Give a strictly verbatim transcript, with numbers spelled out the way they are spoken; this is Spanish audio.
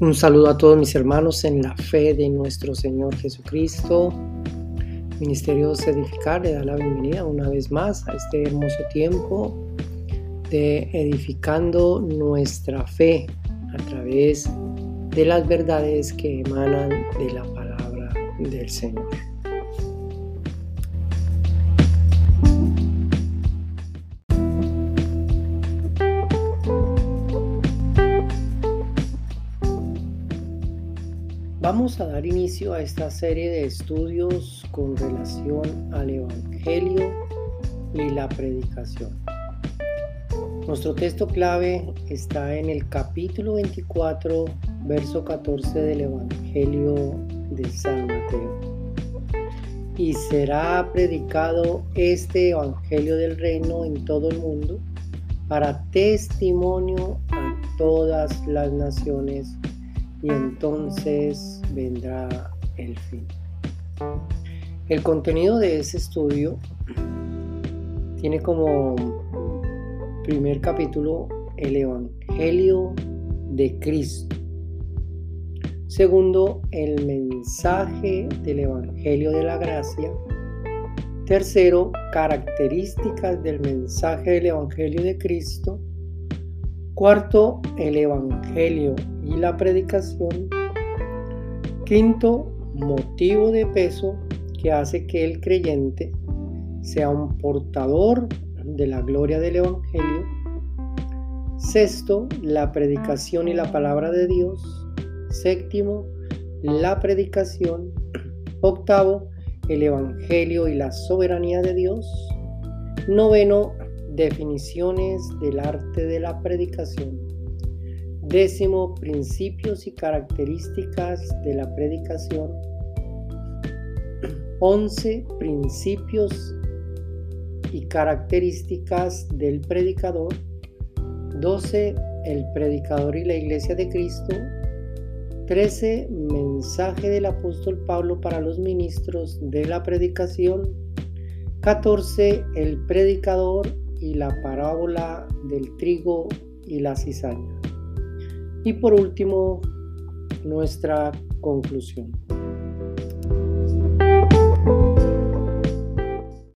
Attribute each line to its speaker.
Speaker 1: Un saludo a todos mis hermanos en la fe de nuestro Señor Jesucristo. Ministerio Edificar le da la bienvenida una vez más a este hermoso tiempo de edificando nuestra fe a través de las verdades que emanan de la palabra del Señor. Vamos a dar inicio a esta serie de estudios con relación al Evangelio y la predicación. Nuestro texto clave está en el capítulo veinticuatro, verso catorce del Evangelio de San Mateo. Y será predicado este Evangelio del Reino en todo el mundo para testimonio a todas las naciones, y entonces vendrá el fin. El contenido de ese estudio tiene como primer capítulo el Evangelio de Cristo. Segundo, el mensaje del Evangelio de la Gracia. Tercero, características del mensaje del Evangelio de Cristo. Cuarto, el Evangelio y la predicación. Quinto, motivo de peso que hace que el creyente sea un portador de la gloria del Evangelio. Sexto, la predicación y la palabra de Dios. Séptimo, la predicación. Octavo, el Evangelio y la soberanía de Dios. Noveno, definiciones del arte de la predicación. Décimo, principios y características de la predicación. Once, principios y características del predicador. Doce, el predicador y la iglesia de Cristo. Trece, mensaje del apóstol Pablo para los ministros de la predicación. catorce, el predicador y la parábola del trigo y la cizaña. Y por último, nuestra conclusión.